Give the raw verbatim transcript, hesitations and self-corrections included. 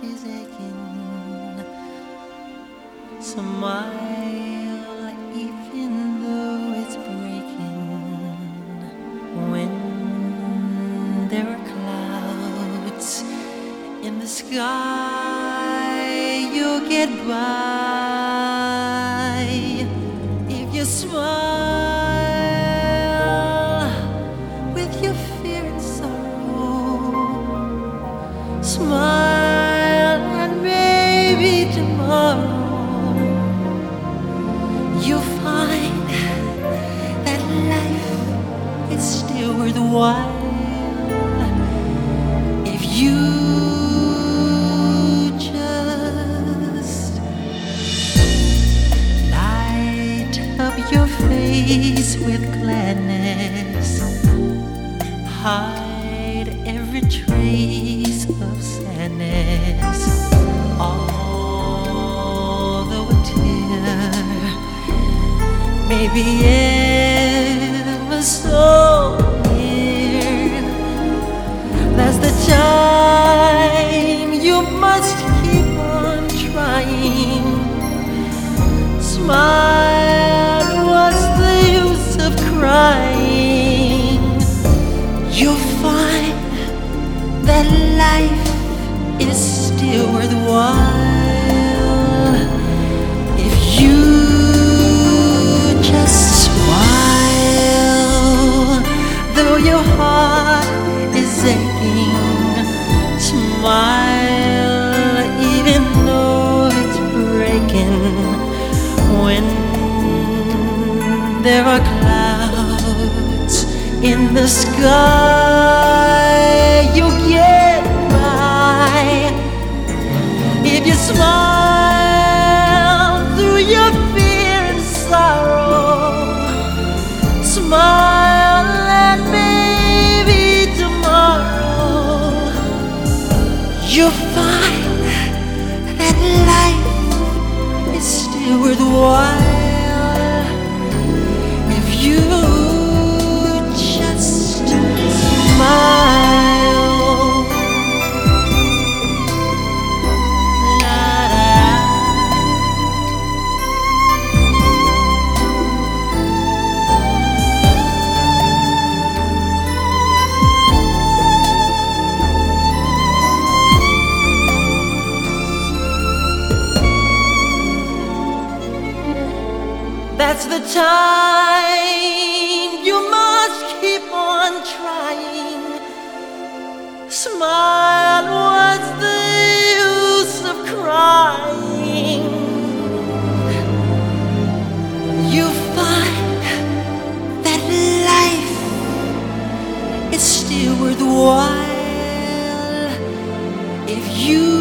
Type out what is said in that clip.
is aching. Smile even though it's breaking. When there are clouds in the sky, you'll get by if you smile with your fear and sorrow. Smile and maybe tomorrow you'll find that life is still worthwhile if you just light up your face with gladness. Hide every trace of sadness. Although a tear may be ever so near, that's the time you must keep on trying. Smile, what's the use of crying? You'll find that life is still worthwhile if you just smile. Though your heart is aching, smile even though it's breaking. When there are clouds in the sky, you'll get by if you smile through your fear and sorrow. Smile and maybe tomorrow you'll find that life is still worthwhile if you just smile. La-da. That's the time you must keep on trying. Smile, what's the use of crying? You find that life is still worthwhile if you